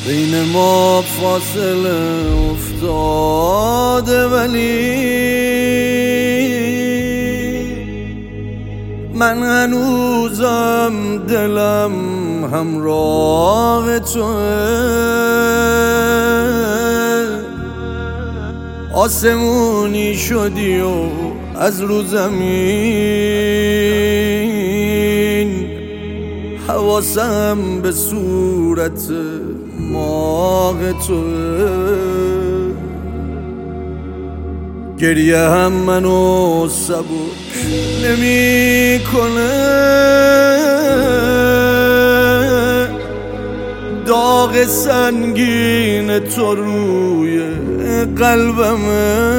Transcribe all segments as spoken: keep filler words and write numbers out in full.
بین ما فاصله افتاده ولی من هنوزم دلم همراه توه. آسمونی شدی و از رو زمین حواسم به صورت ماه توه. گریه هم منو سبک نمی کنه، داغ سنگین تو روی قلبمه.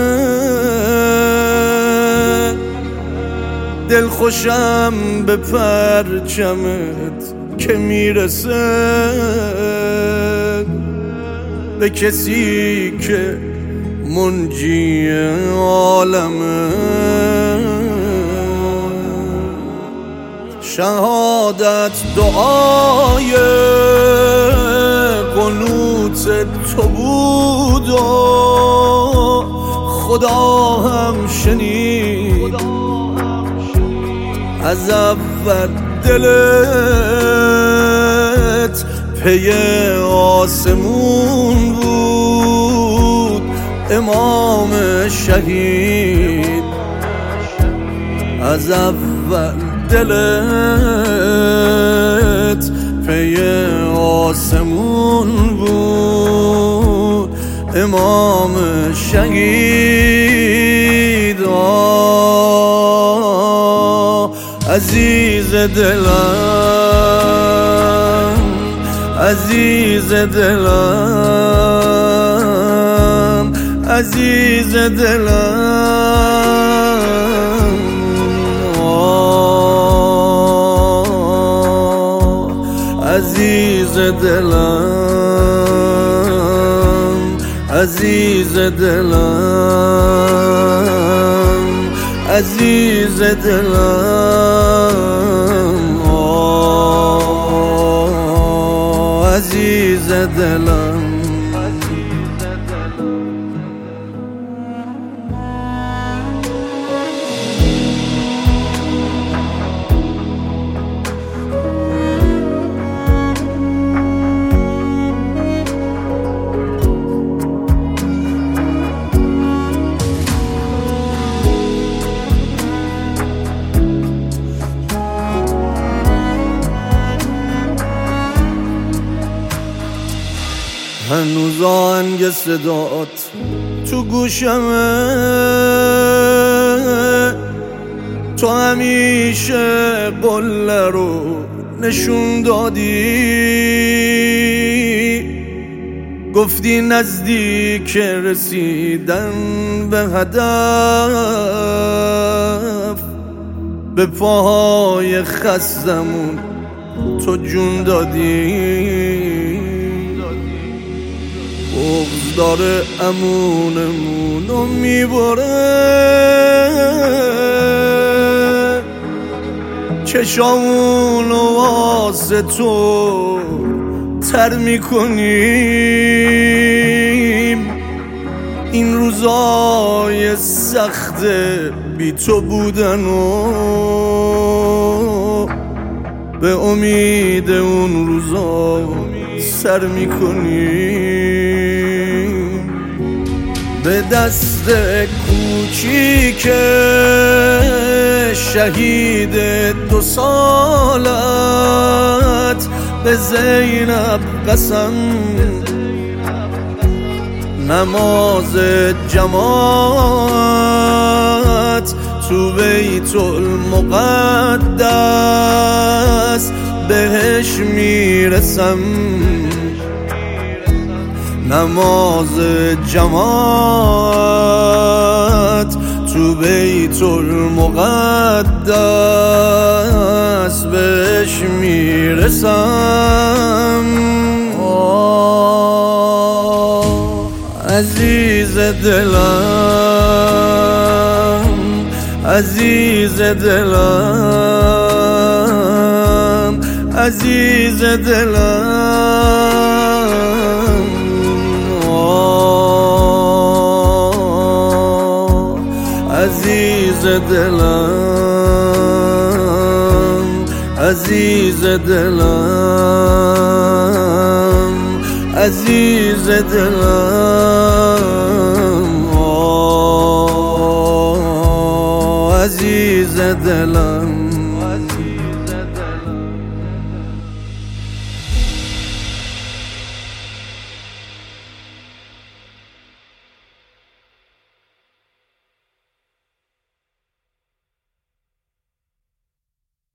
دل خوشم به پرچمت که میرسه به کسی که منجی عالمه. شهادت دعای قنوت تو بود و خدا هم شنید. از اول دلت پی آسمون بود، امام شهید. از اول دلت پی آسمون بود، امام شهید. آه عزیز دلم، عزیز دلم، عزیز دلم. آه عزیز دلم، عزیز دلم، عزیز دلم. آه عزیز دلم. هنوز آهنگ صدات تو گوشمه، تو همیشه قله رو نشون دادی. گفتی نزدیک رسیدن به هدف، به پاهای خستمون تو جون دادی. بغض داره امونمونو میبره، چشامونو واسه تو تر میکنیم. این روزای سخت بی تو بودن و به امید اون روزا سر میکنیم. به دست کوچیک شهید دو سالت به زینب قسم، نماز جماعت تو بیت المقدس بهش میرسم. نماز جماعت تو بیت المقدس بهش میرسم. آه عزیز دلم، عزیز دلم، عزیز دلم آه عزیز دلم عزیز دلم عزیز دلم آه عزیز دلم